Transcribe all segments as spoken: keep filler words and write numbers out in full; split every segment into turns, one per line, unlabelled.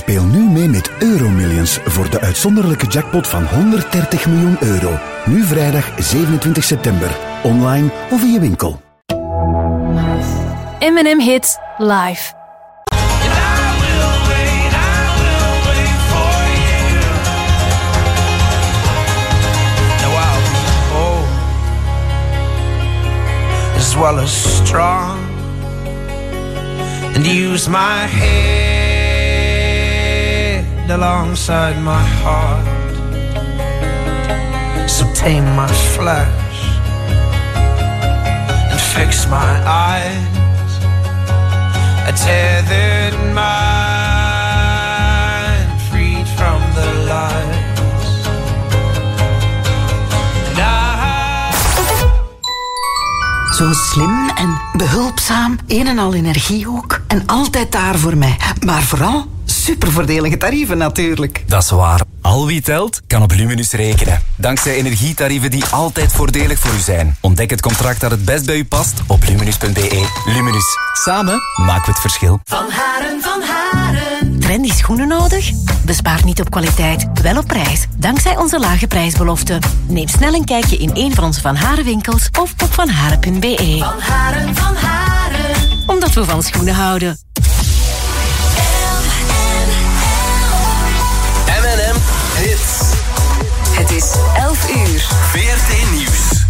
Speel nu mee met Euromillions voor de uitzonderlijke jackpot van honderddertig miljoen euro. Nu vrijdag zevenentwintig september. Online of in je winkel.
M en M Hits live.
As well as strong, and use my head alongside my heart. So tame my flesh and fix my eyes. A tethered mind freed from the lies.
Zo slim en behulpzaam, een en al energie ook. En altijd daar voor mij. Maar vooral supervoordelige tarieven natuurlijk.
Dat is waar. Al wie telt, kan op Luminus rekenen. Dankzij energietarieven die altijd voordelig voor u zijn. Ontdek het contract dat het best bij u past op luminus punt b e. Luminus. Samen maken we het verschil.
Van Haren, van Haren. Trendy schoenen nodig? Bespaar niet op kwaliteit, wel op prijs. Dankzij onze lage prijsbelofte. Neem snel een kijkje in een van onze Van Haren winkels of op vanharen punt b e.
Van Haren, van Haren.
Omdat we van schoenen houden.
M en M Hits.
Het is elf uur.
V R T Nieuws.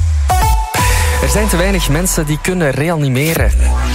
Er zijn te weinig mensen die kunnen reanimeren.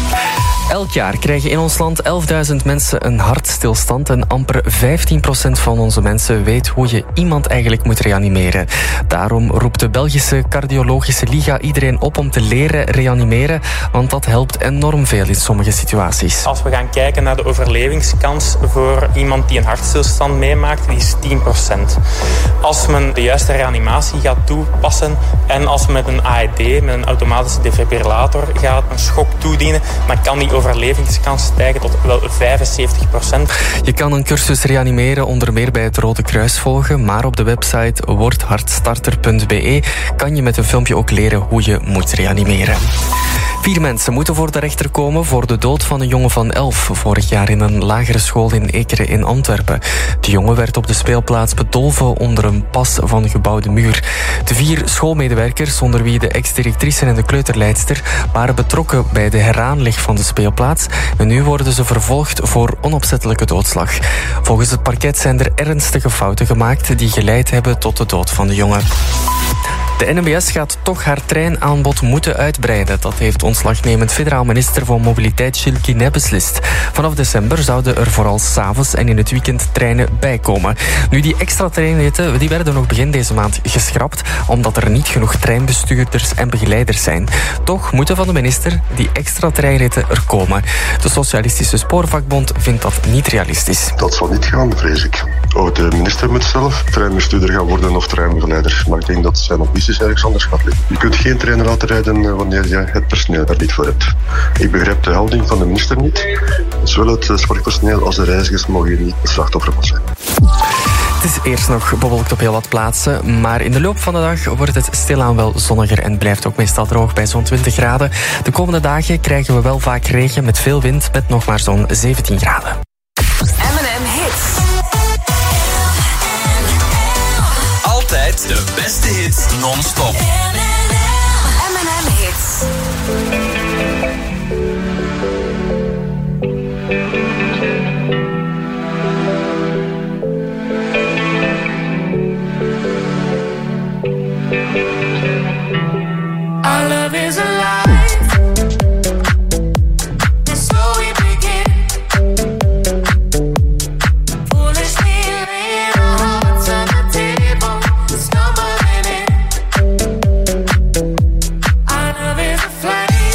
Elk jaar krijgen in ons land elfduizend mensen een hartstilstand en amper vijftien procent van onze mensen weet hoe je iemand eigenlijk moet reanimeren. Daarom roept de Belgische Cardiologische Liga iedereen op om te leren reanimeren, want dat helpt enorm veel in sommige situaties.
Als we gaan kijken naar de overlevingskans voor iemand die een hartstilstand meemaakt, die is tien procent. Als men de juiste reanimatie gaat toepassen en als men met een A E D, met een automatische defibrillator, gaat een schok toedienen, dan kan die overlevingskans stijgen tot wel vijfenzeventig procent.
Je kan een cursus reanimeren onder meer bij het Rode Kruis volgen, maar op de website word hartstarter punt b e kan je met een filmpje ook leren hoe je moet reanimeren. Vier mensen moeten voor de rechter komen voor de dood van een jongen van elf vorig jaar in een lagere school in Ekeren in Antwerpen. De jongen werd op de speelplaats bedolven onder een pas van een gebouwde muur. De vier schoolmedewerkers, onder wie de ex-directrice en de kleuterleidster, waren betrokken bij de heraanleg van de speelplaats en nu worden ze vervolgd voor onopzettelijke doodslag. Volgens het parket zijn er ernstige fouten gemaakt die geleid hebben tot de dood van de jongen. De N M B S gaat toch haar treinaanbod moeten uitbreiden. Dat heeft ontslagnemend federaal minister van Mobiliteit Gilles Quinet beslist. Vanaf december zouden er vooral 's avonds en in het weekend treinen bijkomen. Nu, die extra treinritten die werden nog begin deze maand geschrapt, omdat er niet genoeg treinbestuurders en begeleiders zijn. Toch moeten van de minister die extra treinritten er komen. De Socialistische Spoorvakbond vindt dat niet realistisch.
Dat zal niet gaan, vrees ik. Oh, de minister moet zelf treinbestuurder gaan worden of treinbegeleider. Maar ik denk dat zijn ambities ergens anders gaat liggen. Je kunt geen trein laten rijden wanneer je het personeel er niet voor hebt. Ik begrijp de houding van de minister niet. Zowel het spoorpersoneel als de reizigers mogen hier niet het slachtoffer van zijn.
Het is eerst nog bewolkt op heel wat plaatsen, maar in de loop van de dag wordt het stilaan wel zonniger en blijft ook meestal droog bij zo'n twintig graden. De komende dagen krijgen we wel vaak regen met veel wind met nog maar zo'n zeventien graden.
M en M Hits.
Altijd de beste hits non-stop.
M en M Hits.
Our love is alive. That's so we begin. Foolishly laying our hearts on the table, stumbling in. Our love is a flame.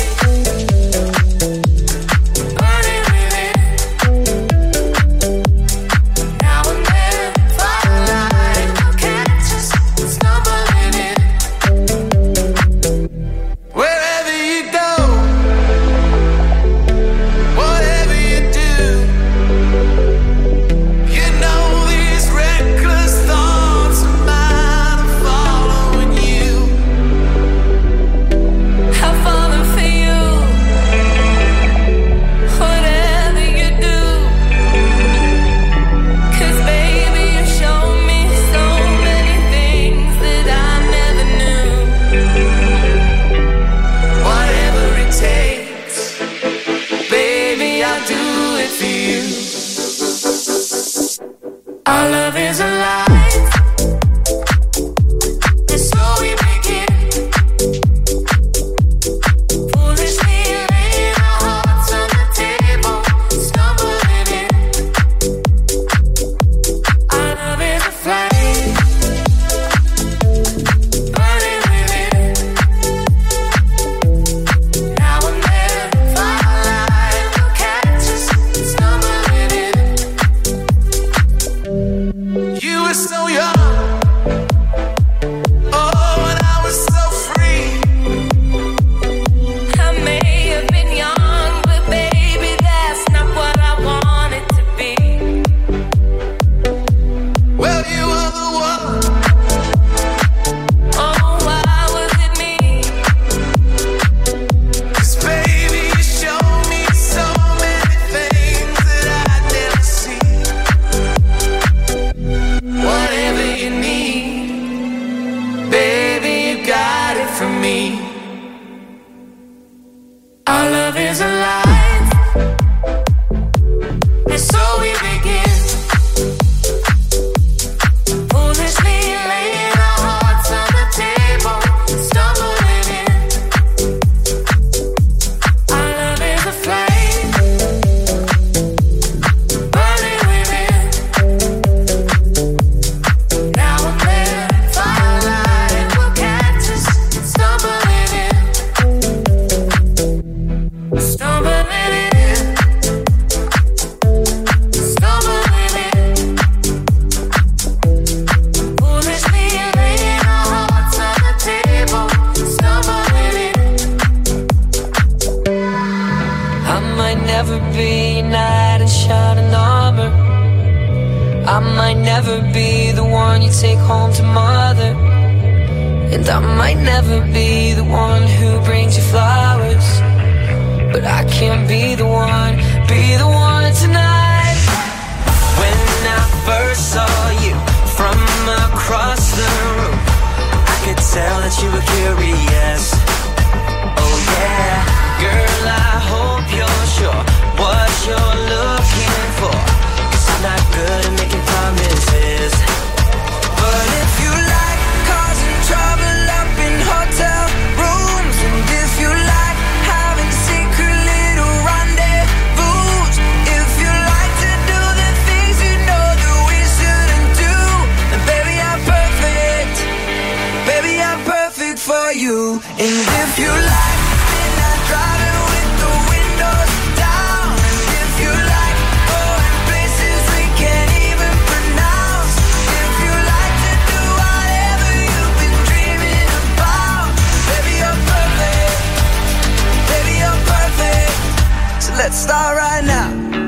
I might never be the one you take home to mother, and I might never be the one who brings you flowers, but I can't be the one, be the one tonight. When I first saw you from across the room, I could tell that you were curious. Oh yeah, girl, I hope you're sure what you're looking for, 'cause I'm not good at making promises. But if you like causing trouble up in hotel rooms, and if you like having secret little rendezvous, if you like to do the things you know that we shouldn't do, then baby I'm perfect, baby I'm perfect for you. And if you like midnight driving with the windows down, and if you like going places we can't even pronounce, if you like to do whatever you've been dreaming about, baby you're perfect, baby you're perfect. So let's start right now.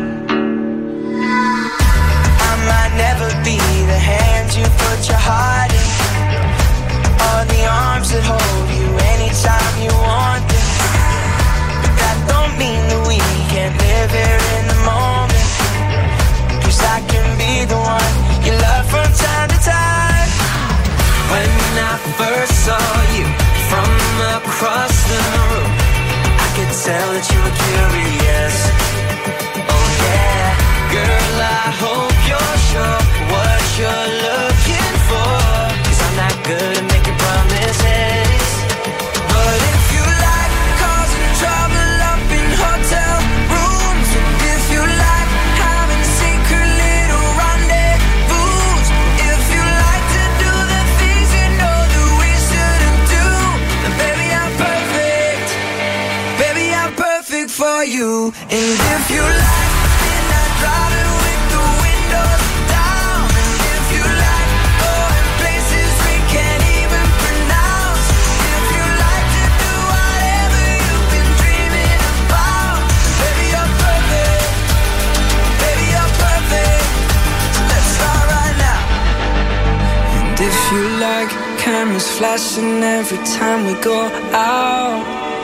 I might never be the hand you put your heart in, or the arms that hold you anytime you want them, but that don't mean that we can't live here in the moment, 'cause I can be the one you love from time to time. When I first saw you from across the room, I could tell that you were curious. Oh yeah, girl, I hope you're sure what you're looking for, 'cause I'm not good at making promises. But if you like causing trouble up in hotel rooms, and if you like having secret little rendezvous, if you like to do the things you know that we shouldn't do, then baby I'm perfect, baby I'm perfect for you. And if you like midnight driving with the windows down, and if you like going places we can't even pronounce, if you like to do whatever you've been dreaming about, baby you're perfect, baby you're perfect. So let's start right now. And if you like cameras flashing every time we go out,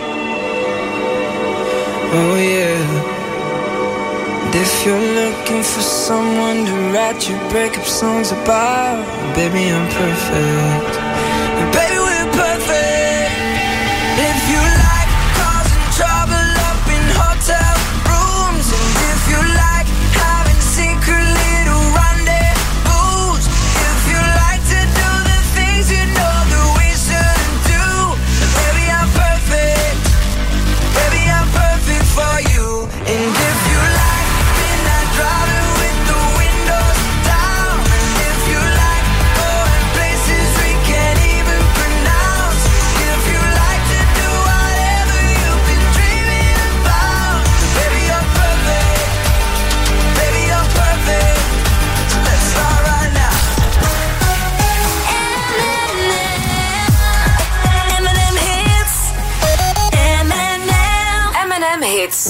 oh yeah. And if you're looking for someone to write your breakup songs about, baby I'm perfect, and baby we're perfect. If you like causing trouble up in hotel rooms, and if you like having secret little rendezvous, if you like to do the things you know that we shouldn't do, then baby I'm perfect, baby I'm perfect for you. And if you like midnight driving with the windows down, and if you like going places we can't even pronounce, if you like to do whatever you've been dreaming about, baby you're perfect, baby you're perfect. So let's start right now. Eminem hits, Eminem, Eminem hits.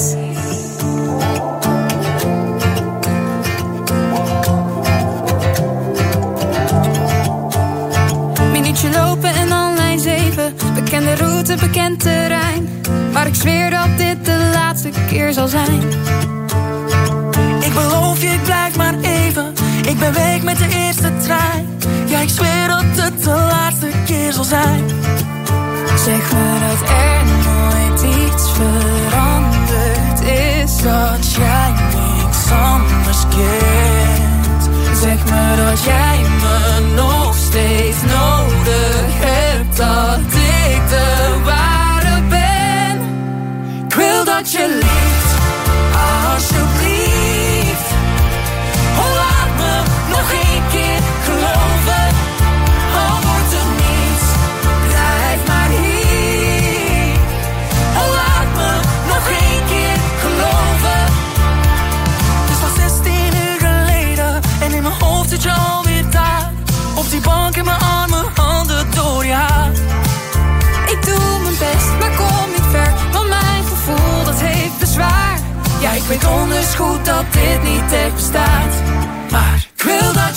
Minuutje lopen en dan lijn zeven. Bekende route, bekend terrein. Maar ik zweer dat dit de laatste keer zal zijn.
Ik beloof je, ik blijf maar even. Ik ben weg met de eerste trein. Ja, ik zweer dat het de laatste keer zal zijn.
Zeg me dat er nooit iets veranderd is,
Dat jij niks anders kent.
zeg me dat jij me nog steeds nodig hebt, dat ik de ware ben.
Ik wil dat je liefst, alsjeblieft. Oh, laat me nog één keer geloven. Al wordt het niets, blijf maar hier. Oh, laat me nog één keer geloven. Het is al zestien uur geleden en in mijn hoofd zit je alweer daar. Op die bank in mijn armen, handen door je haar.
Ik doe mijn best, maar kom niet ver, want mijn gevoel dat heeft bezwaar.
Ja, ik weet onders goed dat dit niet echt bestaat. Maar ik wil dat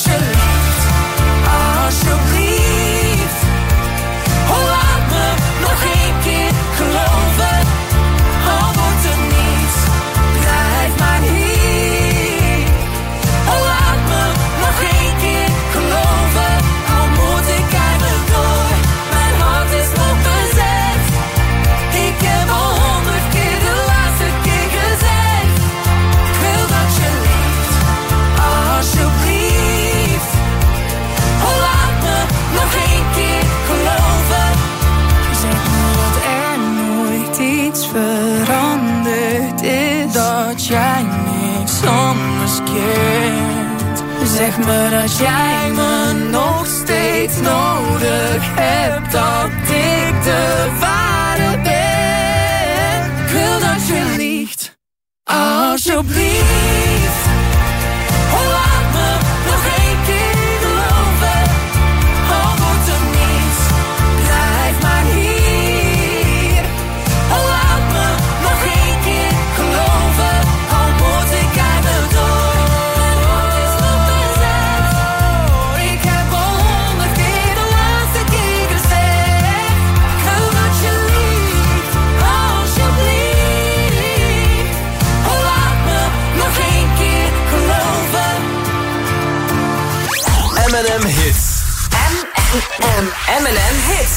Zeg me dat jij me nog steeds nodig hebt, dat ik de ware ben. Ik wil dat je liegt, alsjeblieft. Oh, laat me nog één keer geloven. Al wordt er niets, blijf maar hier. Oh, laat me nog één keer geloven. Al moet ik uit de dood. Ik heb al honderd keer de laatste keer gezegd. Ik wil dat je liegt, alsjeblieft. Oh, laat me nog één keer geloven.
M en M Hits.
M en M. M en M Hits.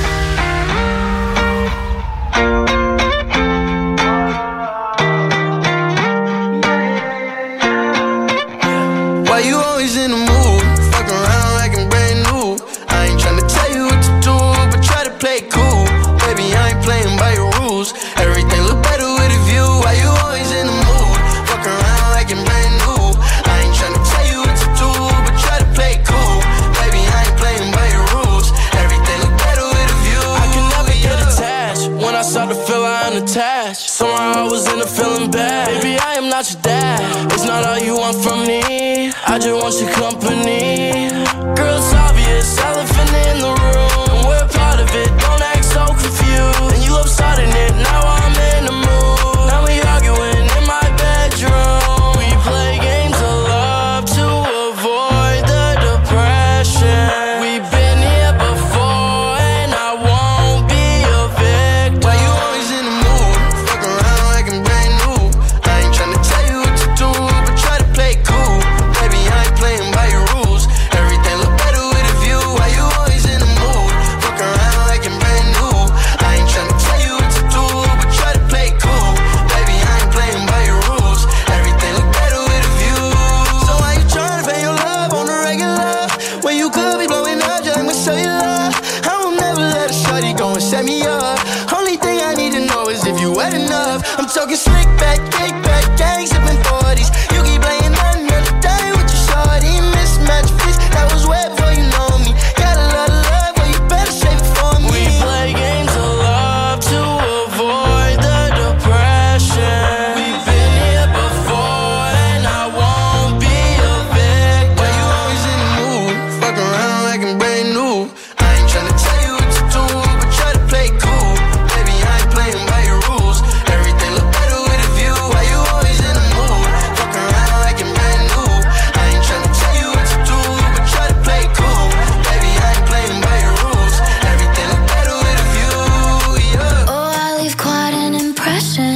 Why you always in the mood? Fuck around like I'm brand new. I ain't tryna tell you what to do, but try to play it cool. Baby, I ain't playing by your rules. Everything look better with a view. Why you always in the mood? Fuck around like I'm brand new. I ain't tryna tell you what to do, but try to play it cool. Baby, I ain't playing by your rules. Everything look better with a view.
I can never get attached. When I start to feel I unattached, somehow I was in a feeling bad. Baby, I am not your dad. It's not all you want from me. I just want your company. Girl, it's obvious, elephant in the room. We're part of it, don't act so confused. And you love starting it, now I'm in the mood. Now we arguing in my bedroom. We play games of love to avoid the depression. We've been here before and I won't be a victim.
Why you always in the mood? Fuck around like I'm brand new. I ain't tryna tell you what to do, but try to play it cool. Baby, I ain't playing by your rules. Everything look better with a view. Why you always in the mood? Fuck around like I'm brand new. I ain't tryna tell you what to do, but try to play it cool. Baby, I ain't playing by your rules. Everything look better with a view. So why you tryna pay your love on the regular when you could be blowing up just like my cellular? I will never let a shorty go and set me up. Only thing I need to know is if you wet enough. I'm talking slick back, kick back, gang sipping forties. You keep playing another day with your shorty. Mismatch fish, that was wet before you know me. Got a lot of love, but you better save it for me.
We play games of love to avoid the depression. We've been here before and I won't be a victim.
Why you always in the mood? Fuck around like I'm brand new. I ain't tryna tell you what to do, but try to play it cool. Baby, I ain't playing by your rules. Everything look better with a view. Why you always in the mood? Fuck around like I'm brand new. I ain't tryna tell you what to do, but try to play it cool. Baby, I ain't playing by your rules. Everything look better with a view, yeah.
Oh, I leave quite an impression.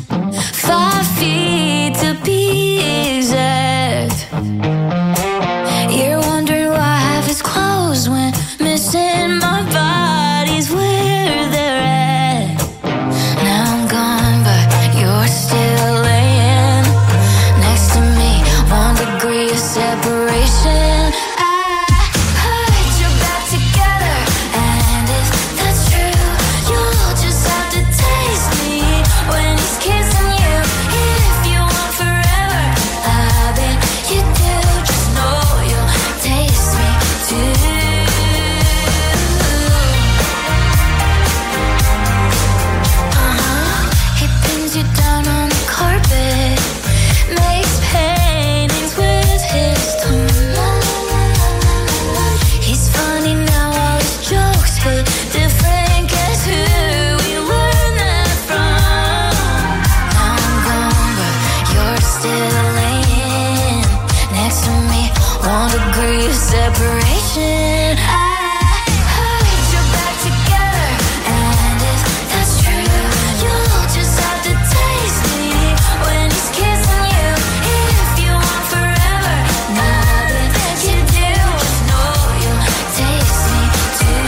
Five feet to be exact. You're wondering why I have his clothes when missing my body's where they're at. Now I'm gone, but you're still laying next to me. One degree of separation. I put your back together, and if that's true, you'll just have to taste me when he's kissing you. If you want forever, I bet you do. Just know you'll taste me too. Uh-huh. He pins you down on the carpet, makes paintings with his tongue. He's funny now, all his jokes hit different. Guess who we learned that from? Now I'm gone, but you're still laying next to me. One degree of separation. I put your back together, and if that's true, you'll just have to taste me when he's kissing you. If you want forever, now that you do, just know you'll taste me too.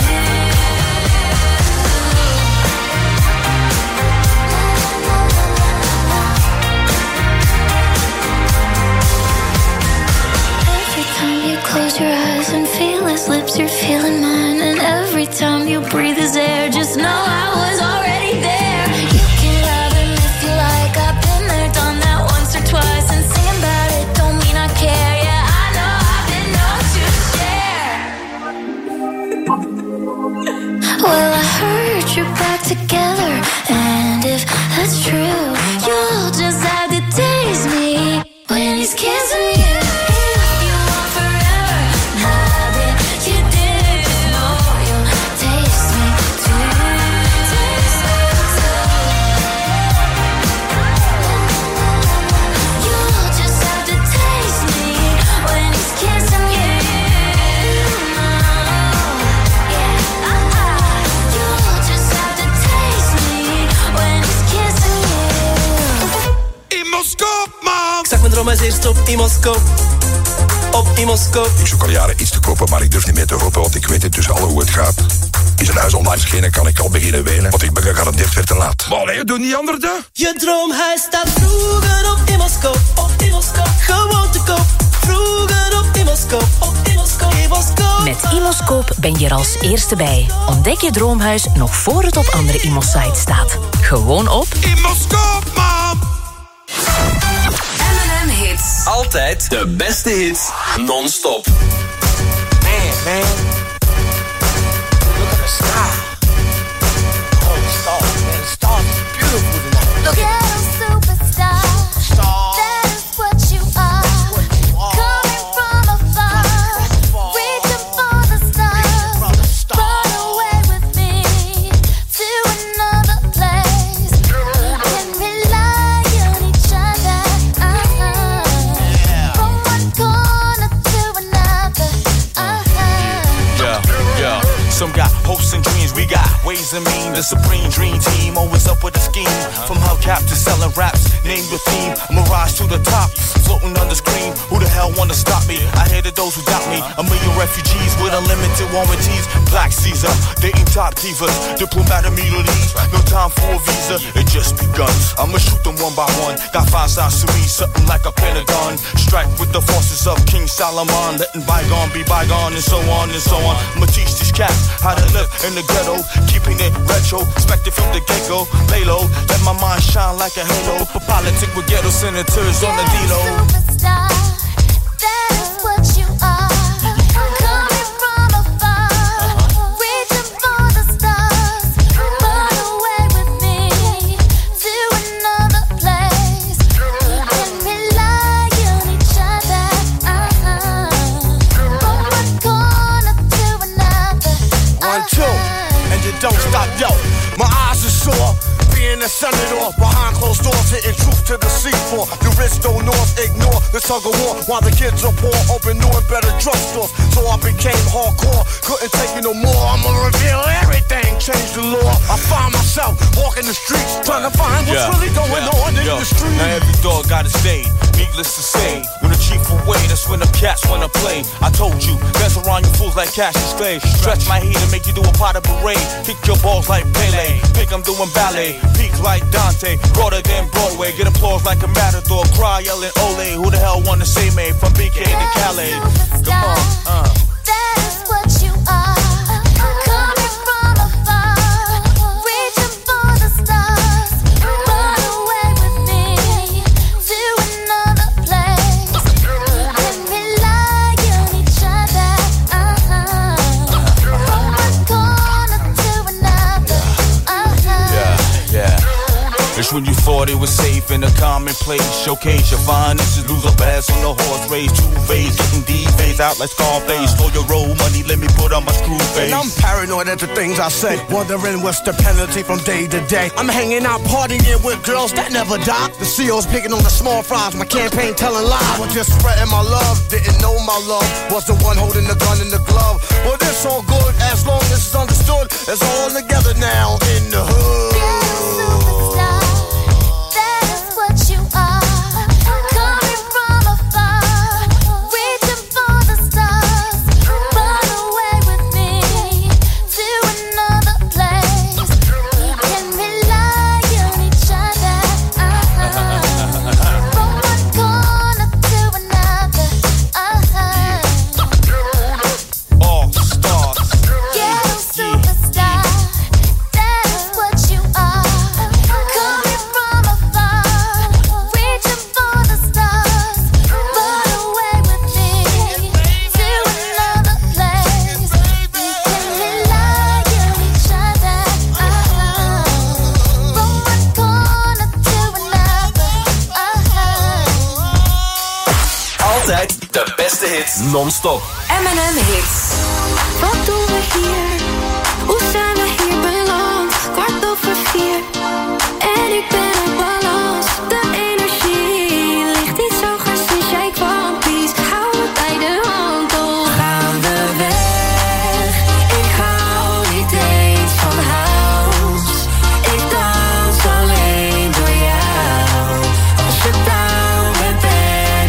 Every time you close your eyes and feel his lips, you're feeling mine. And every time you breathe his air, just know I was already there. You can love him if you like. I've been there, done that once or twice. And singing about it don't mean I care. Yeah, I know I
Kom eens eerst op Imoscoop. Op Imoscoop.
Ik zoek al jaren iets te kopen, maar ik durf niet meer te roepen, want ik weet intussen al hoe het gaat. Is een huis online verschenen, kan ik al beginnen wenen, want ik ben gegarandeerd weer te laat. Maar nee, doe niet anders dan.
Je droomhuis staat vroeger op Imoscoop. Op Imoscoop. Gewoon te koop. Vroeger op Imoscoop. Op Imoscoop. Imoscoop.
Met Imoscoop ben je er als eerste bij. Ontdek je droomhuis nog voor het op andere Imos-sites staat. Gewoon op
Imoscoop, man!
M en M Hits. Altijd de beste hits, non-stop.
Man, man. Look at the sky. Oh, the stars, man. The stars are beautiful tonight. Look at
Ghetto superstar. That is what you are. Coming from afar. Reaching for the stars. Run away with me to another place. Can rely on each other. Uh-huh. From one corner to another. Uh-huh.
Yeah, yeah. Some got hopes and dreams, we got ways and means. The supreme dream team, always up with a scheme. From hubcap to selling raps, name your theme. Mirage to the top, floating on the screen. Who the hell wanna stop me? I hated those who doubt me. A million refugees with unlimited warranties. Black Caesar, dating top divas. Diplomatic immunities, no time for a visa. It just begun. I'ma shoot them one by one. Got five sides to me, something like a pentagon. Strike with the forces of King Solomon. Letting bygone be bygone and so on and so on. I'ma teach these cats how to live in the ghetto, keeping it retro, expected from the get-go. Lay low, let my mind shine like a halo. For politics with ghetto senators on the D-Lo.
Superstar, that is what you are. Coming from afar, reaching for the stars. Run away with me to another place. Can rely on each other. Uh-huh. From one corner to another.
One, two, and you don't stop, yo. My eyes are sore, being a senator. Behind closed doors, hitting truth to the seafloor. The rich don't north ignore the tug of war, while the kids are poor, open new and better drugstores. So I became hardcore, couldn't take it no more. I'ma reveal everything, change the law. I find myself walking the streets, trying to find what's yeah, really going yeah, on in yeah. the street. Now every dog got his day, needless to say. When the chief away, that's when the cats wanna play. I told you, dance around you fools like Cassius Clay. Stretch my heat and make you do a pot of parade. Kick your balls like Pele, think I'm doing ballet. Peak like Dante, broader than Broadway. Get applause like a matador, cry yelling Ole. Who the hell wanna say me from B K to Calais? Come on, uh.
That is what you are. Coming from afar, reaching for the stars. Run away with me to another place. Can rely on each other. Uh-huh. From one corner to another. Uh-huh.
Yeah, yeah. It's when you thought it was safe in a commonplace. Showcase your finances, lose a bass on the horse race. Two phase, getting D-phase out like Scarface. Slow your roll money, let me put on my screw face. And I'm paranoid at the things I say, wondering what's the penalty from day to day. I'm hanging out partying with girls that never die. The C O's picking on the small fries, my campaign telling lies. I was just spreading my love, didn't know my love was the one holding the gun in the glove. Well, it's all good as long as it's understood. It's all together now in the hood.
De beste hits non-stop.
M en M Hits.
Wat doen we hier? Hoe zijn we hier beland? Kwart over vier. En ik ben op balans. De energie ligt niet zo gaar sinds jij kwam. Please, hou me bij de hand. Oh, gaan we weg? Ik hou niet eens van house. Ik dans alleen door jou. Als je down bent, ben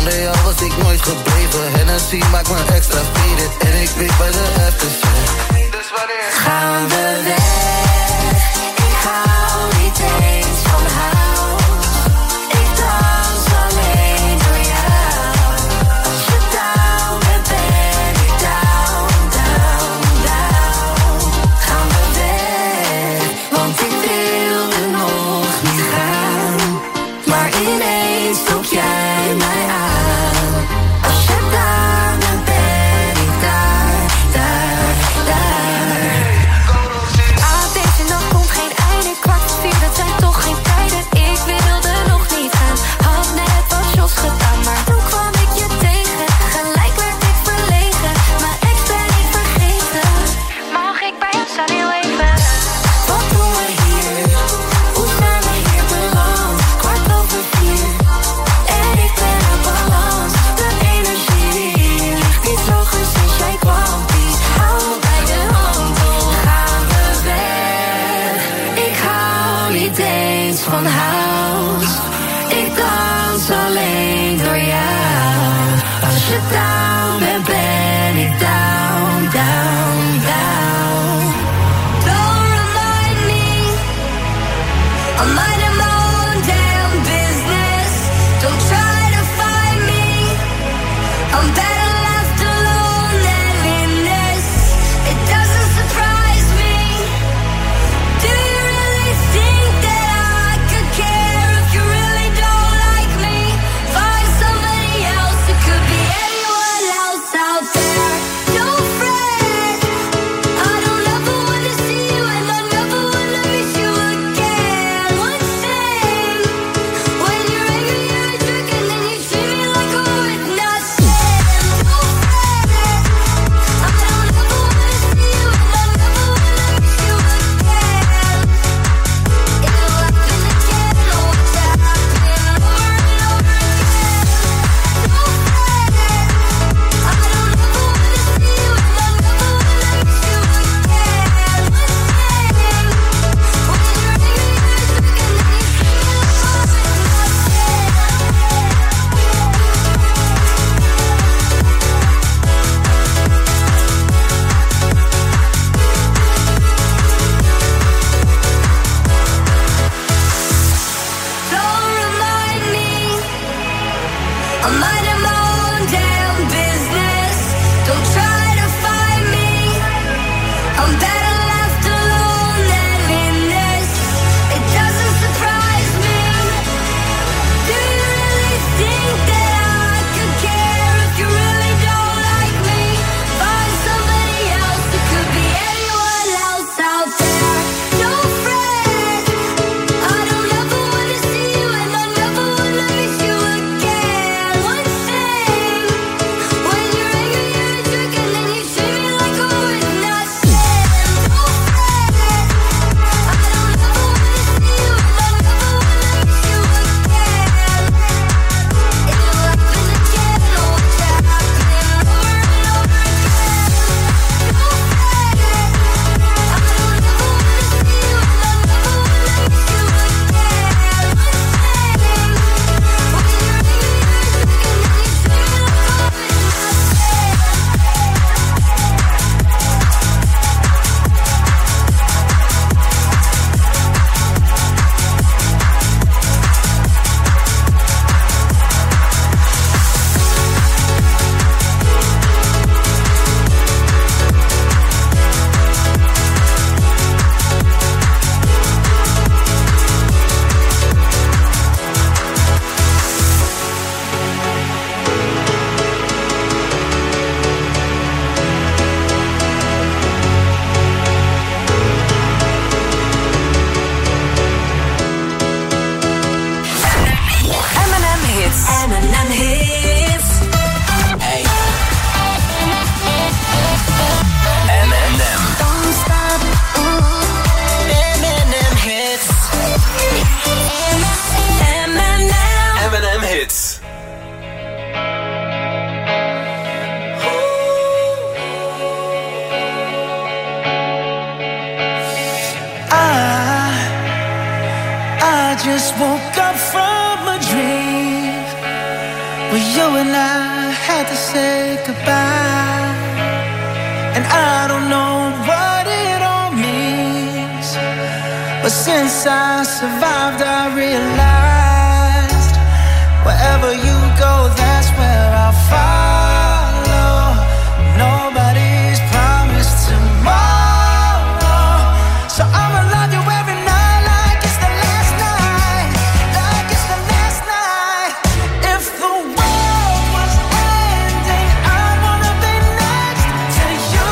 Zonder jou was ik nooit gebleven. Hennessy maakt me extra faded. En ik weet bij de aftershit. Dus wanneer
gaan we weg? Ik hou niet eens van house. Ik dans alleen door jou. Als je down bent, ben ik down, down, down. Gaan we weg, want ik wilde nog niet gaan. Maar ineens trok jij mij aan. Als je down bent, ben ik daar, daar, daar. Ah, deze nacht komt geen einde. Kwart voor vier, dat zijn toch geen tijden. Ik wilde nog niet gaan. Had net wat shots gedaan, maar toen kwam ik je tegen. Gelijk werd ik verlegen. Mijn ex ben ik vergeten. Mag ik bij jou staan heel even? Wat doen we hier? Hoe zijn we hier beland? Kwart over vier. En ik ben in balans. De energie ligt iets hoger sinds jij kwam. Die hou me bij de hand. Hoe gaan we weg? Ik hou niet eens van house. Ik dans alleen door jou. Als je down bent, ben ik down, down, down. Don't remind me. I'm minding my own damn business. Don't try to find me. I'm better left alone than in this. It doesn't surprise me. Do you really think that I could care if you really don't like me? Find somebody else. It could be anyone else out there. Don't fret. I don't ever wanna see you, and I never wanna miss you again. One thing, when you're angry, you're a jerk, and then you treat me like I'm with nothing. Don't fret. I don't ever wanna see you, and I never wanna miss you again. It'll happen again, oh, it's happening over and over again. Don't fret. I don't ever wanna see you, and I never wanna miss you again. One thing, when you're angry, you're a jerk, and then you treat me like I'm with nothing. Don't remind me. I'm minding my own damn business. Don't try to find me. I'm better left alone than in this. It doesn't surprise me. Do you really think that I could care if you really don't like me? Find somebody else. It could be anyone else out there. Don't fret. I don't ever wanna see you, and I never wanna miss you again. One thing, when you're angry, you're a jerk, and then you treat me like I'm with nothing. Don't fret. I don't ever wanna see you, and I never wanna miss you again. It'll happen again, oh, it's happening over and over again. Don't fret. I don't ever wanna see you, and I never wanna miss you again. One thing, when you're angry, you're a jerk, and then you treat me like I'm with nothing. M and M hits. M and M hits. Hey.
M and M.
Don't stop. Ooh. M and M hits. M and M.
M and M hits.
I, I just woke up from a dream where You and I had to say goodbye, and I don't know what it all means, but since I survived I realized wherever you go, that's where I'll follow. Nobody's promised tomorrow, so I'ma love you every night like it's the last night, like it's the last night. If the world was ending, I'd wanna be next to you.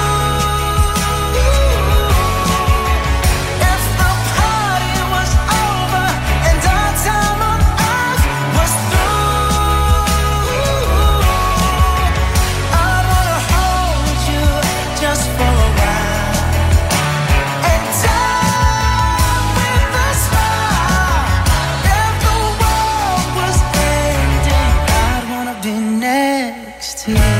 If the party was over and our time on earth was through, I'd wanna hold you just for a while and die with a smile. If the world was ending, I'd wanna be next to you.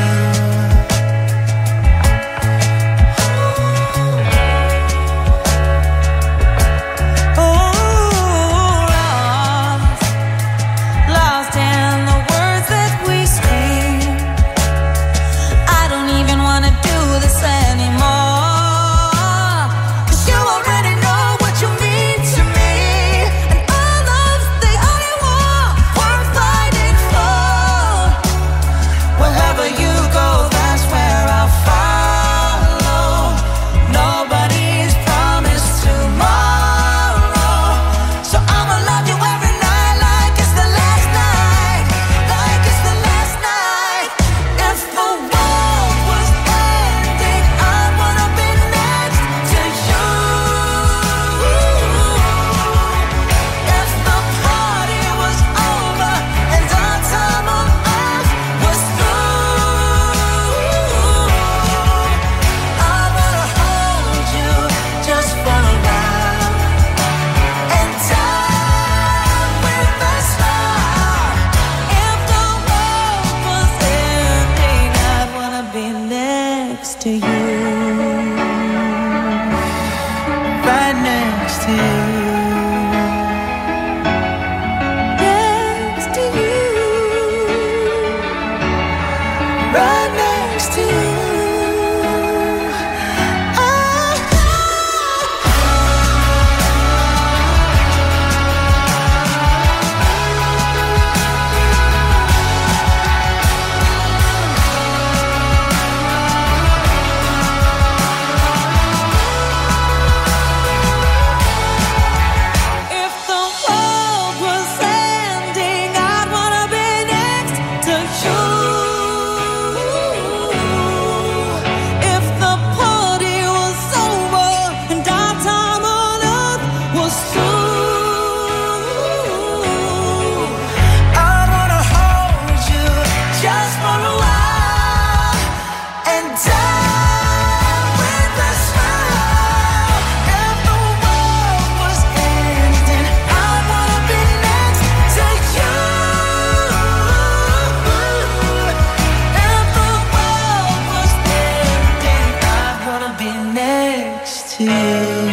Lost in the words that we scream. I don't even wanna do this anymore, 'cause you already know what you mean to me, and all love's the only war worth fighting for. Wherever you go, that's where I'll follow. Nobody's promised tomorrow, so I'ma love you every night like it's the last night, like it's the last night. If the world was ending, I'd wanna be next to you. If the party was over and our time on earth was through, I wanna hold you just for a while and die with a smile. If the world was ending, I'd wanna be next to you,
Right next to you.
next to you,
Right next to you.
If the world was ending, I'd wanna be next to you. If the party was over and our time on earth was through,
I wanna hold you just for a while and die with a smile. If the world was ending, I'd wanna be next to you. If the world was ending, I'd wanna be next to you.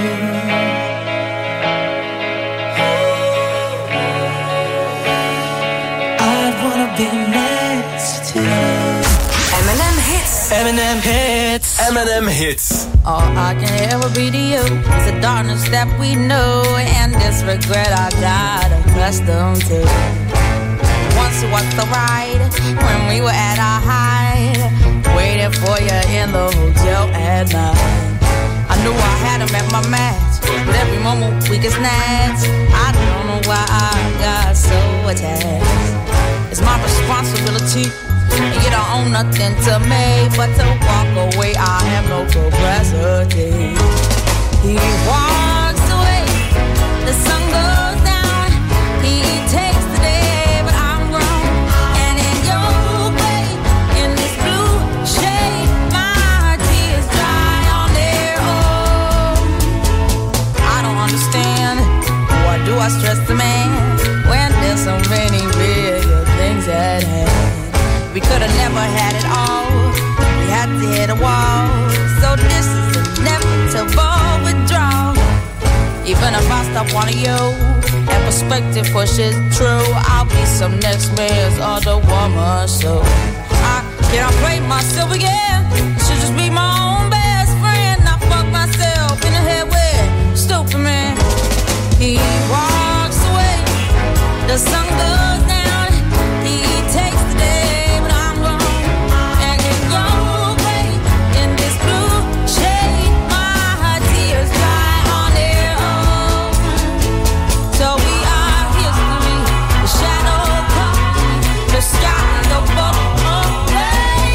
I'd wanna be next to you.
M and M hits.
M and M hits.
M and M Hits.
All I can ever be to you is the darkness that we know and this regret I got accustomed to. Once it was the ride when we were at our height, waiting for you in the hotel at night. I knew I had him at my match, but every moment we get snatched. I don't know why I got so attached. It's my responsibility, and you don't own nothing to me but to walk away. I have no capacity. He walks away, the sun goes down. He takes the day, but I'm grown. And in your way, in this blue shade, my tears dry on their own. I don't understand, why do I stress the man when there's so many bigger things at hand? We could have never had it all. We had to hit a wall. So this is inevitable withdrawal. Even if I stop wanting you, ever
expected for shit true. I'll be some next man's other woman, so I can't play myself again. I should just be my own best friend. I fuck myself in the head with stupid man. He walks away, the sun goes down. He takes the day, but I'm gone. And in your way, in this blue shade, my tears dry on their own. So we are history, the shadow comes, the sky above away.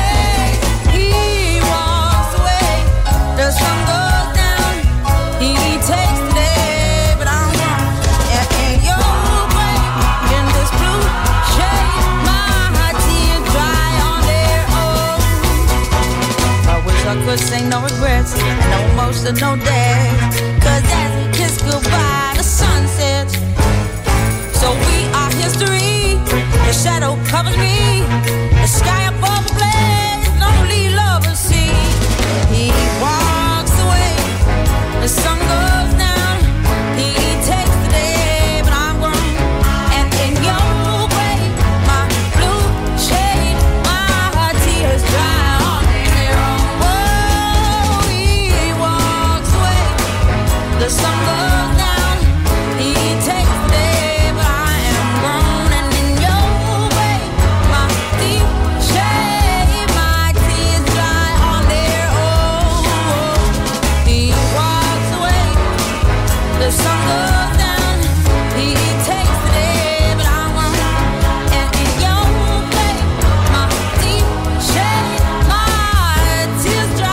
He walks away, the sun goes down. He takes the day, but I'm gone. And in your way, in this blue shade, my tears dry on their own. I wish I could say no regrets, no emotional days. Cause as we kiss goodbye, the sun sets. So we are history, the shadow covers me, the sky above the blaze, lonely lovers see. He walks away, the sun goes down. He takes the day, but I'm gone. And in your way, my blue shade, my tears dry on their own. Whoa, he walks away, the sun goes down. He takes the day, but I am gone. And in your way, my deep shade, my tears dry on their own. He walks away, the sun goes down. He takes the day, but I'm gone. And in your way, my deep shade, my tears dry.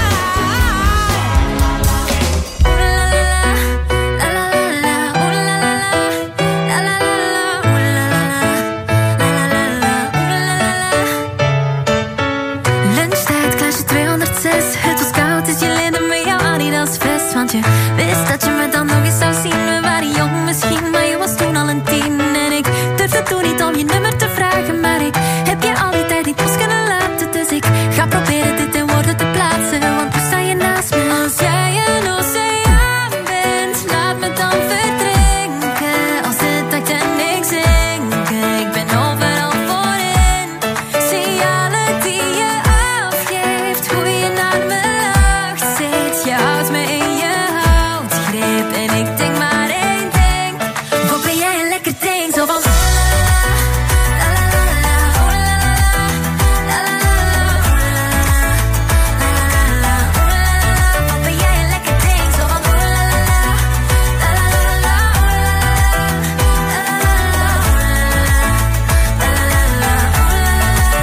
Lunchtijd, klasje tweehonderdzes. Het was koud, dus je leende me jouw Adidas vest. Want je wist dat je me dan nog eens zou zien. We waren jong misschien, maar je was toen al een tien. En ik durfde toen niet om je nummer te vragen. Maar ik heb je al die tijd niet los kunnen laten. Dus ik ga proberen dit in woorden te plaatsen. Want nu sta je naast me. Als jij een oceaan bent, laat me dan verdrinken. Als het dacht en ik zinken, ik ben overal voorin. Signalen die je afgeeft, hoe je naar me lacht zit. Je houdt me in je houtgreep en ik denk maar één ding. Wat ben jij een lekker ding, zo van la la la la, oh la la la, la la la la, oh la la la, la la la la, oh la la la. Wat ben jij een lekker ding, zo van oh la la la, la la la la, oh la la la, la la la la, oh la la la, la la la la, oh la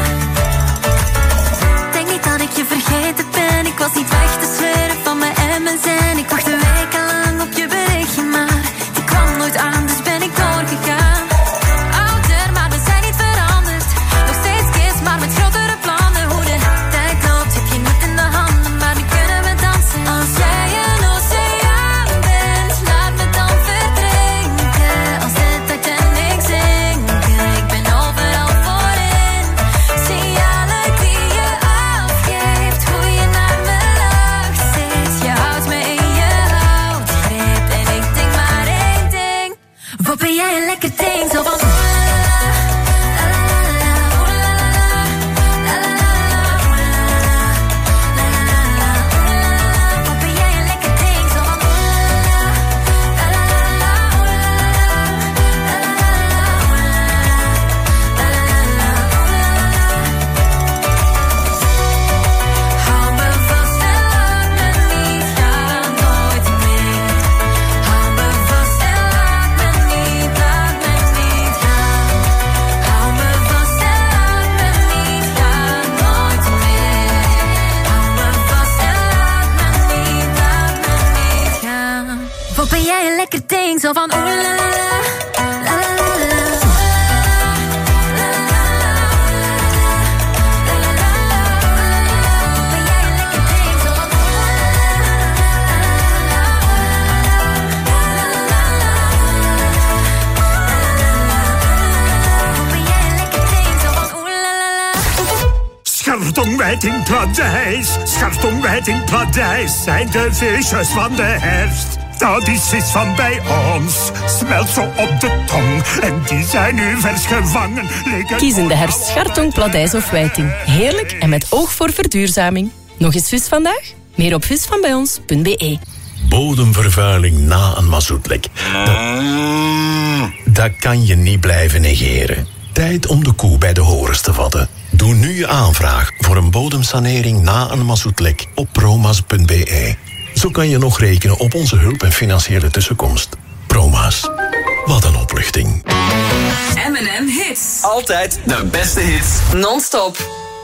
la la. Denk niet dat ik je vergeten ben. Ik was niet weg te sleuren van mijn emmers en ik wachtte wekenlang op je berichtje, maar die kwam nooit aan, dus ben ik doorgegaan. Ouder, maar we zijn niet veranderd. Nog steeds kids, maar met grotere plannen. Hoe de tijd loopt, heb je niet in de handen, maar nu kunnen we dansen. Als jij een oceaan bent, laat me dan verdrinken. Als het dacht en ik zinken, ik ben overal voorin. Signalen die je afgeeft, hoe je naar me lacht zit. Je houdt me in je houtgreep en ik denk maar één ding. Wat ben jij een lekker ding, zo van oh la la la, la la la, oh la la la, la la la la, oh la la la, la la la la, oh la la la. Wat ben jij een lekker ding, zo van oh la la la, la la la la, oh la la la, la la la la, oh la la la, la la la la, oh la la la. Hou me vast en laat me niet gaan, nooit meer. Hou me vast en laat me niet, laat me niet gaan. Hou me vast en laat me niet gaan, nooit meer. Hou me vast en laat me niet, laat me niet gaan. Wat ben jij een lekker ding, zo van oh la la la, la la la la.
Schartongwijd in Pladijs, Schartongwijd in Pladijs zijn de visjes van de herfst.
Dat is vis van bij ons. Smelt zo op de tong. En die zijn nu vers gevangen. Liggen...
Kies in de herfst schartong, pladijs of wijting. Heerlijk en met oog voor verduurzaming. Nog eens vis vandaag? Meer op visvanbijons punt b e.
Bodemvervuiling na een mazoetlek. Dat, dat kan je niet blijven negeren. Tijd om de koe bij de horens te vatten. Doe nu je aanvraag voor een bodemsanering na een mazoetlek op promas punt b e. Zo kan je nog rekenen op onze hulp en financiële tussenkomst. Promas. Wat een opluchting.
M en M Hits. Altijd de beste hits. Non-stop.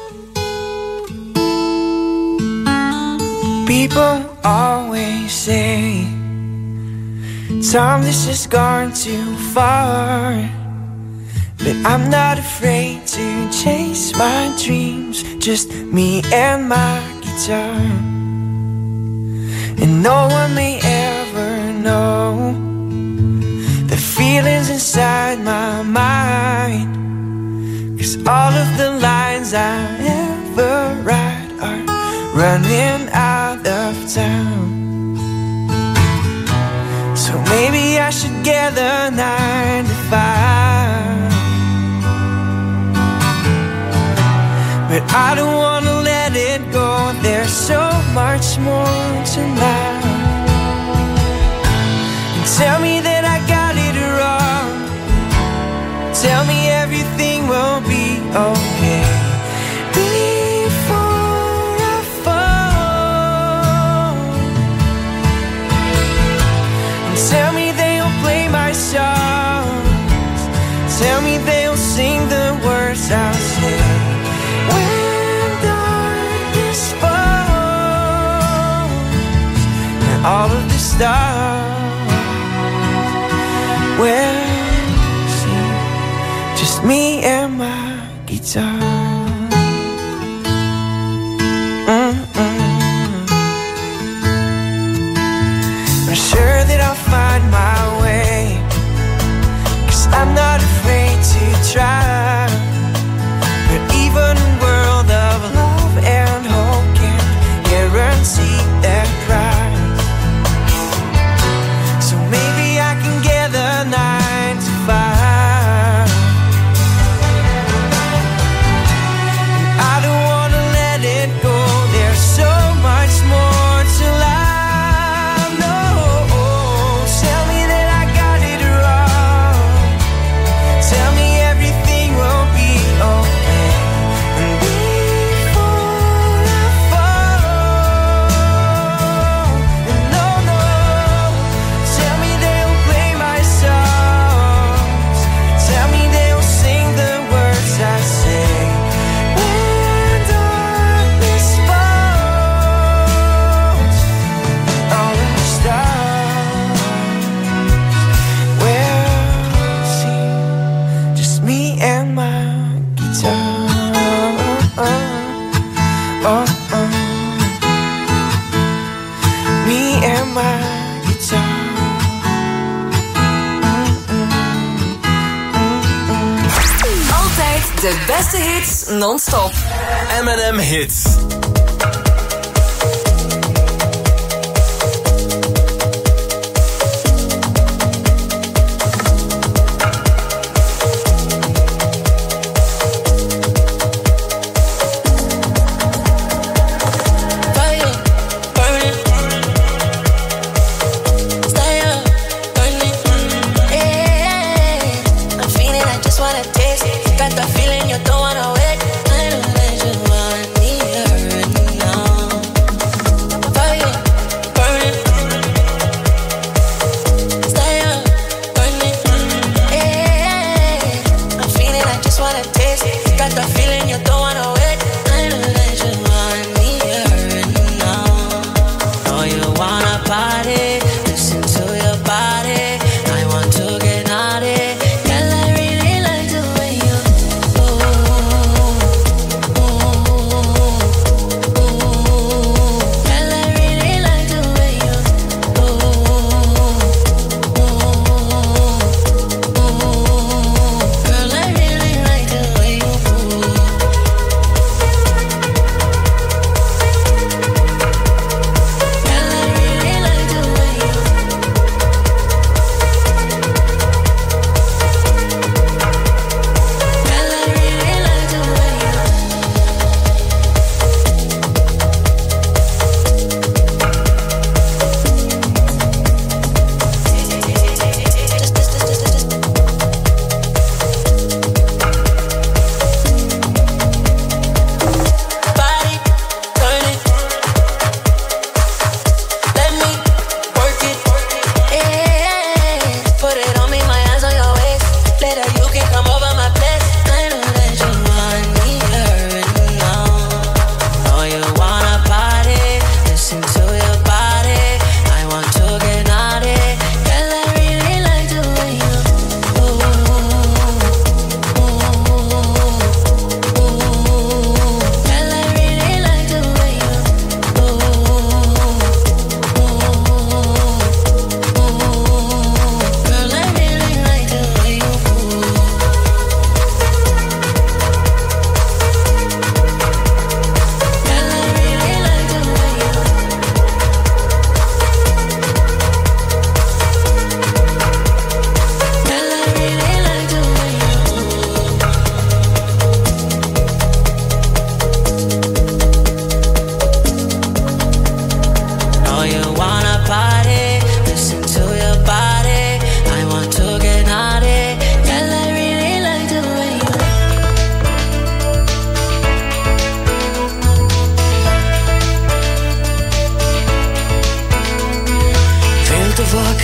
People always say time this has gone too far, but I'm not afraid to chase my dreams. Just me and my guitar, and no one may ever know the feelings inside my mind, 'cause all of the lines I ever write are running out of time. So maybe I should get a nine to five, but I don't wanna let it go. There's so much more to life. And tell me that I got it wrong. Tell me everything will be okay. Tell me they'll play my songs. Tell me they'll sing the words I say. When darkness falls and all of the stars will see just me and my guitar. Sure that I'll find my way, 'cause I'm not afraid to try. But even a world of love and hope can't guarantee that prize. So maybe I can get a nine to five, and I don't wanna let it go. There's so much more to life.
De beste hits non-stop. M en M Hits.
Girl, I really like the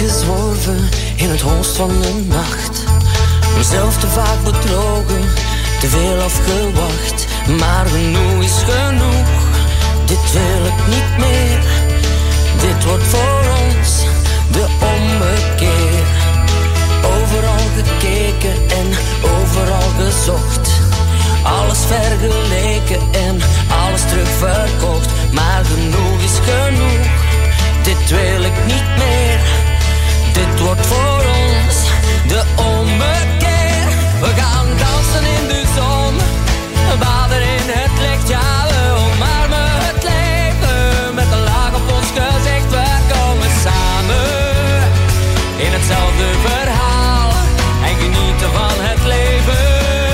gezworven in het holst van de nacht. Mezelf te vaak bedrogen, te veel afgewacht. Maar genoeg is genoeg, dit wil ik niet meer. Dit wordt voor ons de ommekeer. Overal gekeken en overal gezocht. Alles vergeleken en alles terugverkocht. Maar genoeg is genoeg, dit wil ik niet meer. Dit wordt voor ons de ommekeer. We gaan dansen in de zon, baden in het licht. Ja, we omarmen het leven met een laag op ons gezicht. We komen samen in hetzelfde verhaal en genieten van het leven.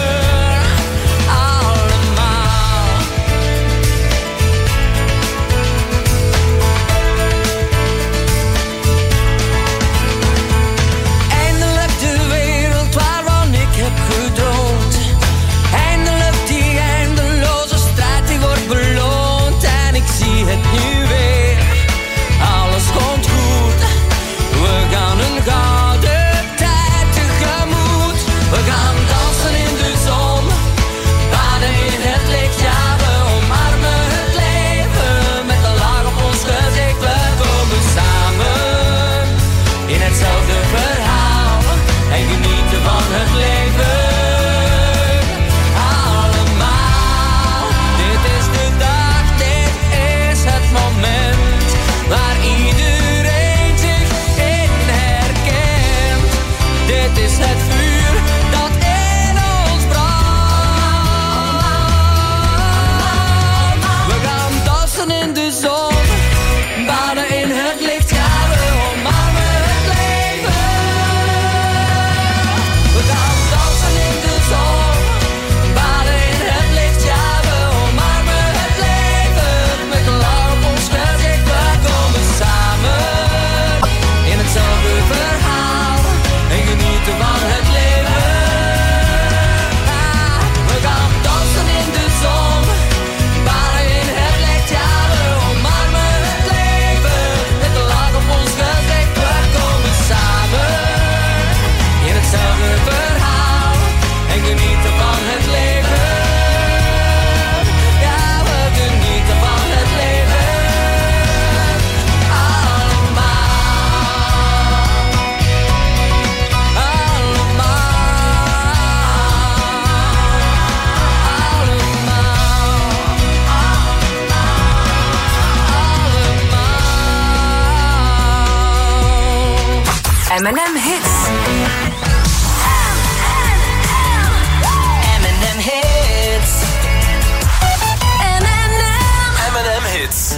Het nu weer, alles komt goed. We gaan een gouden tijd tegemoet. We gaan dansen in de zon, baden in het licht. Ja, we omarmen het leven met een laag op ons gezicht. We komen samen in hetzelfde verhaal en genieten van het leven. Allemaal, dit is de dag, dit is het moment waar iedereen zich in herkent. Dit is het vuur dat in ons brandt. We gaan dansen in de zon, baden in het licht. Ja, we omarmen het leven. We gaan dansen in de zon, baden in het licht. Ja, we omarmen het leven met een laag op ons gezicht. We komen samen in hetzelfde verhaal en genieten van het leven. Ah, we gaan dansen in de zon, baden in het licht. Ja, we omarmen het leven met een laag op ons gezicht. We komen samen in hetzelfde verhaal en genieten van het leven. Ja, we genieten van het leven.
M and M Hits.
M and M Hits.
M and M.
M and M Hits.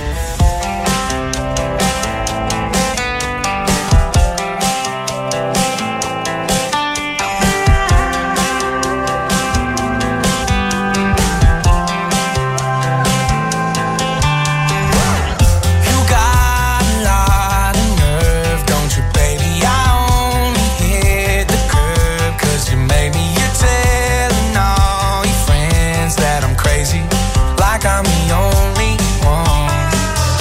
You got a lot of nerve, don't you, baby? I only hit the curb 'cause you made me. You're telling all your friends that I'm crazy, like I'm the only one.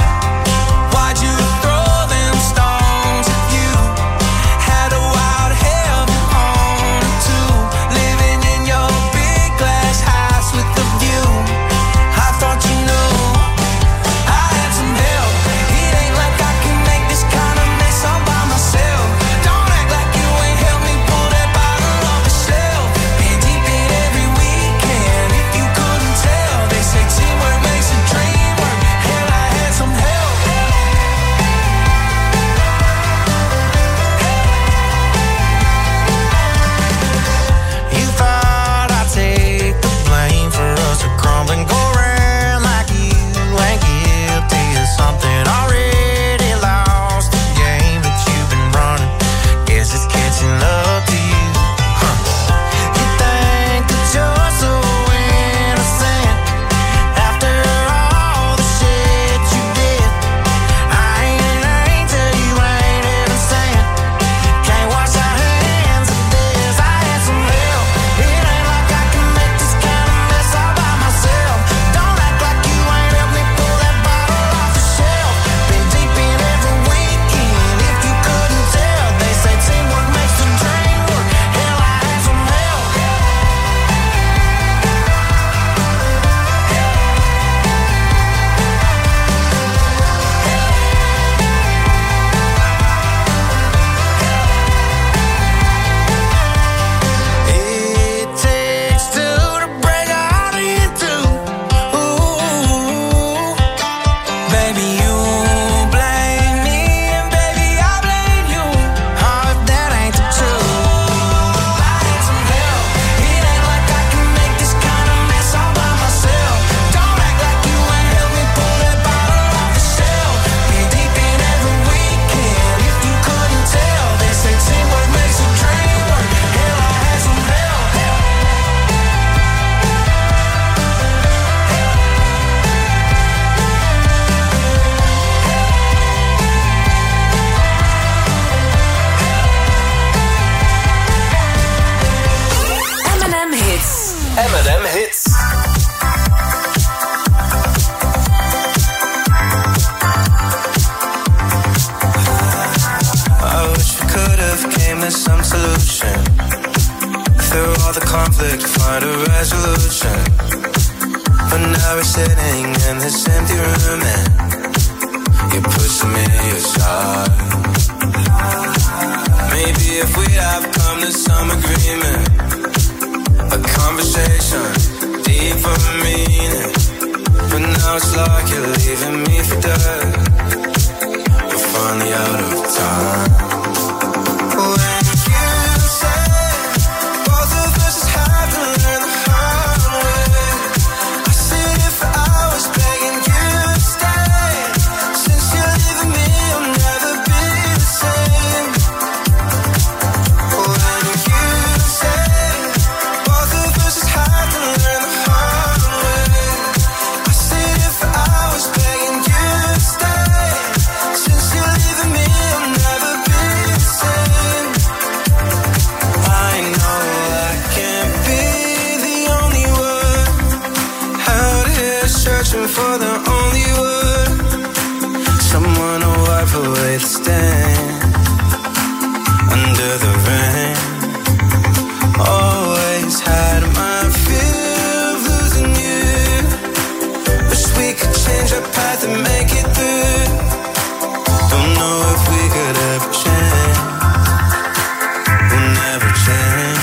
find some solution. Through all the conflict, find a resolution. But now we're sitting in this empty room and you're pushing me aside. Maybe if we have come to some agreement, a conversation deeper meaning. But now it's like you're leaving me for dead. We're finally out of time. When you say both of us just have to learn the hard way, I sit here for hours begging you to stay. Since you're leaving me, I'll never be the same. When you say both of us just have to learn the hard way, I sit here for hours begging you to stay. Since you're leaving me, I'll never be the same. I know I can't be the only one out here searching for the only word. Someone to wipe away the stain under the rain. Always had my fear of losing you. Wish we could change our path and make it through. Don't know if we could ever change. We'll never change.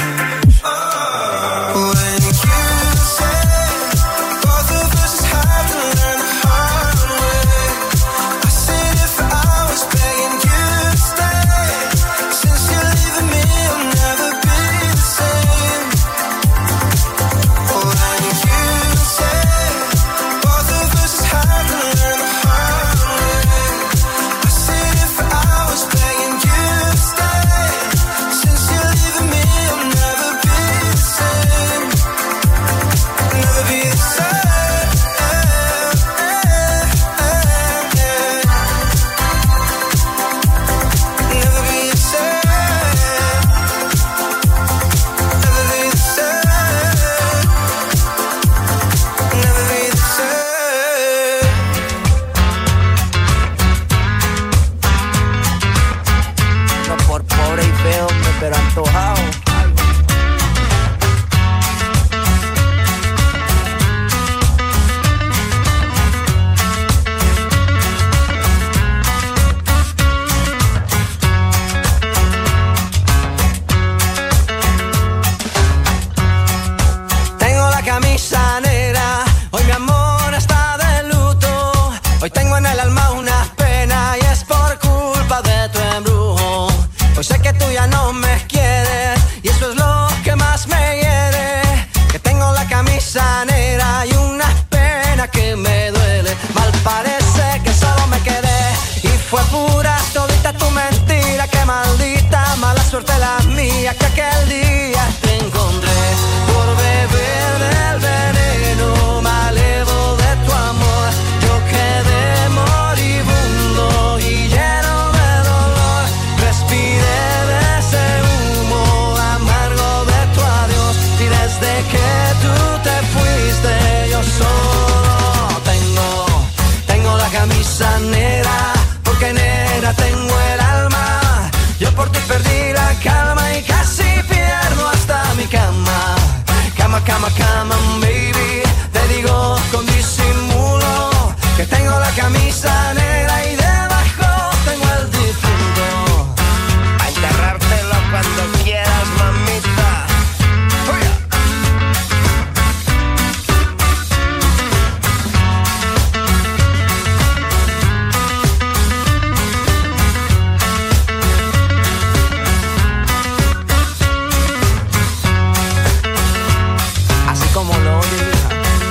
When you say both of us just have to learn the hard way, I sit here for hours begging you to stay. Since you're leaving me, I'll never be the same. When you say both of us just have to learn the hard way, I sit here for hours begging you to stay. Since you're leaving me, I'll never be the same. Never be the same. Never be the same. Never be the same. Never be the same.
No por pobre y feo, pero antojado.
Tengo la camisa negra, hoy mi amor está de luto. Hoy tengo en el alma una pena y es por culpa de tu embrujo. Hoy sé que tú ya no me quieres y eso es lo que más me hiere. Que tengo la camisa negra y una pena que me duele. Mal parece que solo me quedé y fue pura todita tu mentira. Que maldita mala suerte la mía que aquel día te encontré por beber del veneno malevo de tu amor. Yo quedé moribundo y lleno de dolor. Respiré de ese humo amargo de tu adiós. Y desde que tú te fuiste yo solo tengo, tengo la camisa negra. Porque negra tengo el alma. Yo por ti perdí la calma y casi pierdo hasta mi cama. Cama, cama, cama, baby. Te digo con disimulo que tengo la camisa negra y debajo tengo el difunto.
A enterrártelo cuando quieras, mamita.
Así como lo oye, hija.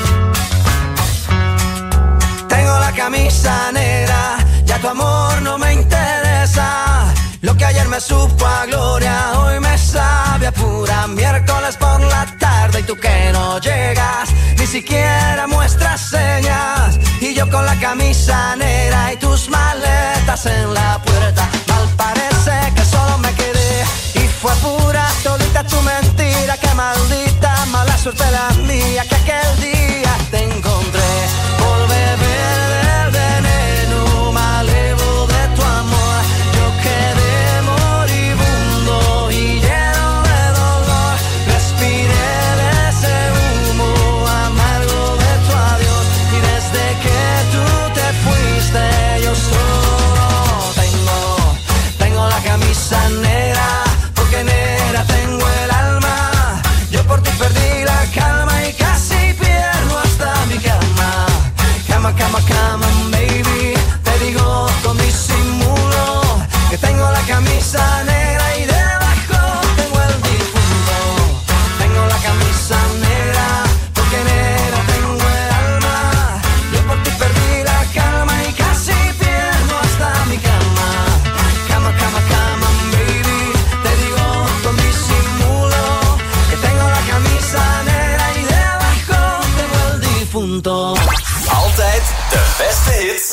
Tengo la camisa negra, ya tu amor no me interesa. Lo que ayer me supo a gloria, hoy me sabe a pura miércoles por la tarde. Y tú que no llegas, ni siquiera muestras señas. Y yo con la camisa negra y tus maletas en la puerta. Mal parece que solo me quedé y fue pura todita tu mentira. Que maldita mala suerte la mía que aquel día te encontré por beber del veneno malevo de tu amor. Yo quedé moribundo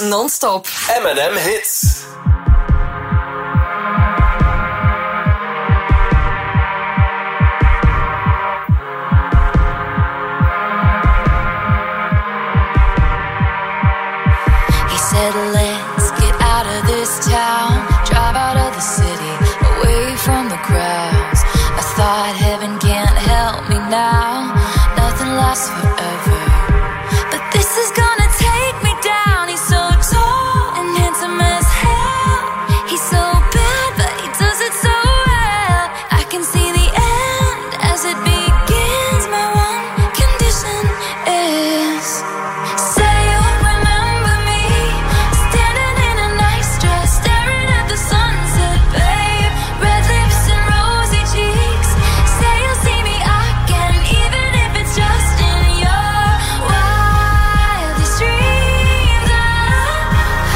non-stop. M en M Hits.
He said, let's get out of this town, drive out of the city, away from the crowds. I thought heaven can't help me now, nothing lasts forever. But this is gonna take me down. He's so tall and handsome as hell. He's so bad, but he does it so well. I can see the end as it begins. My one condition is, say you'll remember me, standing in a nice dress, staring at the sunset, babe. Red lips and rosy cheeks. Say you'll see me again, even if it's just in your wildest dreams. Ah,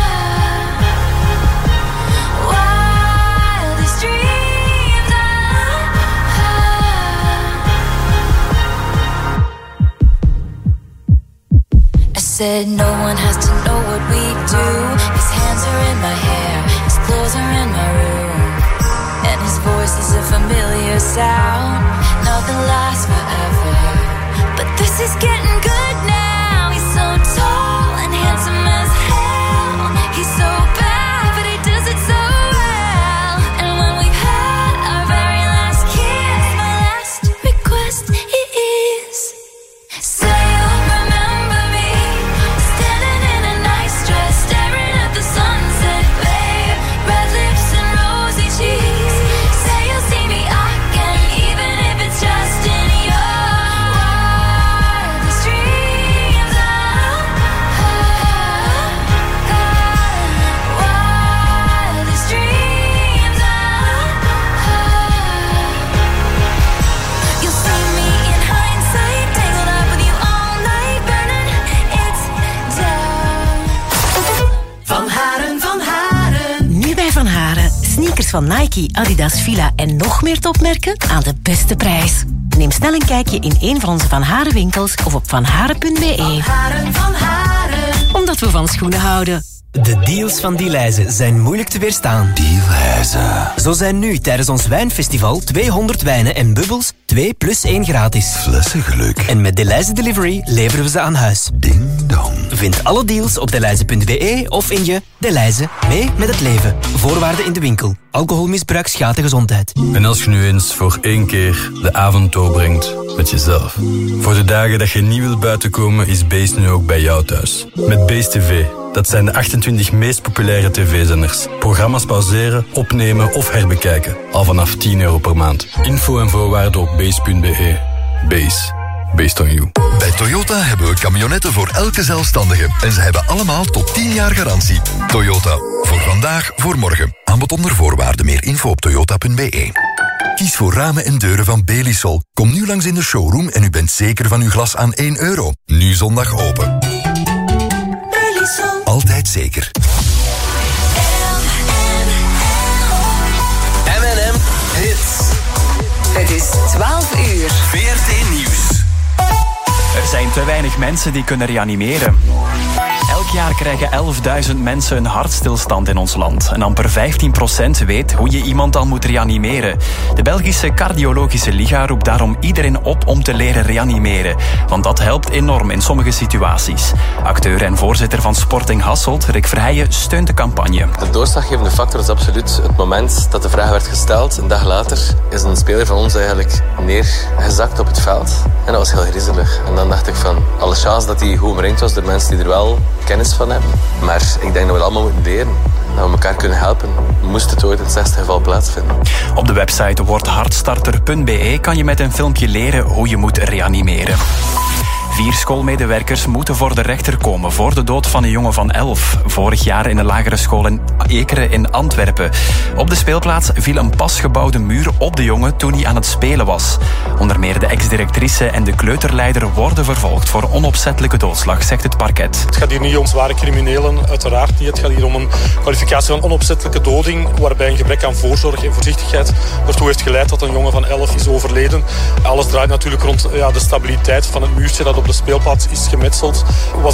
wildest dreams. I said no one has to know what we do. His hands are in my hair, his clothes are in my room, and his voice is a familiar sound. Nothing lasts forever, but this is getting good now. He's so tall and handsome as hell. He's so bad, but he does it so well. And when we've had our very last kiss, my last request is, say you'll remember me, standing in a nice dress, staring at the sunset, babe. Red lips and rosy cheeks. Say you'll see me again, even if it's just in your wildest dreams. Ah, ah, wildest dreams. Ah, you'll see me in hindsight, tangled up with you all night, burning it down.
Van Haren, Van Haren. Nu bij Van Haren. Sneakers van Nike, Adidas, Fila en nog meer topmerken aan de beste prijs. Neem snel een kijkje in een van onze Van Haren winkels of op vanharen punt be. Van Haren, Van Haren. Omdat we van schoenen houden.
De deals van Delhaize zijn moeilijk te weerstaan. Delhaize. Zo zijn nu tijdens ons wijnfestival tweehonderd wijnen en bubbels twee plus één gratis. Flessengeluk. En met Delhaize Delivery leveren we ze aan huis. Ding dong. Vind alle deals op delhaize punt be of in je Delhaize. Mee met het leven. Voorwaarden in de winkel. Alcoholmisbruik schaadt de gezondheid.
En als je nu eens voor één keer de avond doorbrengt met jezelf. Voor de dagen dat je niet wilt buitenkomen is Beest nu ook bij jou thuis. Met Beest T V. Dat zijn de achtentwintig meest populaire tv-zenders. Programma's pauzeren, opnemen of herbekijken. Al vanaf tien euro per maand. Info en voorwaarden op base punt be. Base. Based on you.
Bij Toyota hebben we camionetten voor elke zelfstandige. En ze hebben allemaal tot tien jaar garantie. Toyota. Voor vandaag, voor morgen. Aanbod onder voorwaarden. Meer info op toyota punt be. Kies voor ramen en deuren van Belisol. Kom nu langs in de showroom en u bent zeker van uw glas aan één euro. Nu zondag open. Altijd zeker.
M en M Hits.
Het is twaalf uur.
V R T Nieuws.
Er zijn te weinig mensen die kunnen reanimeren. Elk jaar krijgen elfduizend mensen een hartstilstand in ons land. En amper vijftien procent weet hoe je iemand dan moet reanimeren. De Belgische Cardiologische Liga roept daarom iedereen op om te leren reanimeren. Want dat helpt enorm in sommige situaties. Acteur en voorzitter van Sporting Hasselt, Rick Verheijen, steunt de campagne.
De doorslaggevende factor is absoluut het moment dat de vraag werd gesteld. Een dag later is een speler van ons eigenlijk neergezakt op het veld. En dat was heel griezelig. En dan dacht ik van, alle chance dat hij goed omringd was door mensen die er wel kennis van hebben. Maar ik denk dat we het allemaal moeten leren. Dat we elkaar kunnen helpen. Moest het ooit in het zesde geval plaatsvinden.
Op de website word hartstarter punt be kan je met een filmpje leren hoe je moet reanimeren. Vier schoolmedewerkers moeten voor de rechter komen voor de dood van een jongen van elf. Vorig jaar in de lagere school in Ekeren in Antwerpen. Op de speelplaats viel een pas gebouwde muur op de jongen toen hij aan het spelen was. Onder meer de ex-directrice en de kleuterleider worden vervolgd voor onopzettelijke doodslag, zegt het parket.
Het gaat hier niet om zware criminelen, uiteraard niet. Het gaat hier om een kwalificatie van onopzettelijke doding, waarbij een gebrek aan voorzorg en voorzichtigheid ertoe heeft geleid dat een jongen van elf is overleden. Alles draait natuurlijk rond ja, de stabiliteit van het muurtje dat op de speelplaats is gemetseld. Was